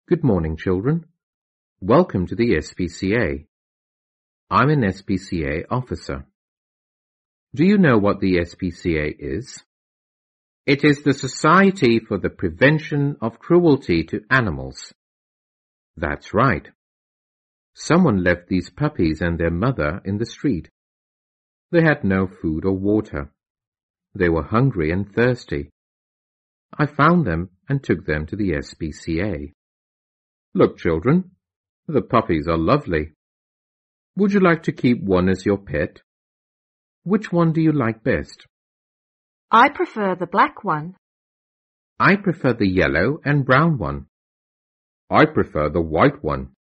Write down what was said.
Good morning, children. Welcome to the SPCA. I'm an SPCA officer. Do you know what the SPCA is? It is the Society for the Prevention of Cruelty to Animals. That's right. Someone left these puppies and their mother in the street. They had no food or water. They were hungry and thirsty. I found them and took them to the SPCA. Look, children, the puppies are lovely. Would you like to keep one as your pet? Which one do you like best? I prefer the black one. I prefer the yellow and brown one. I prefer the white one.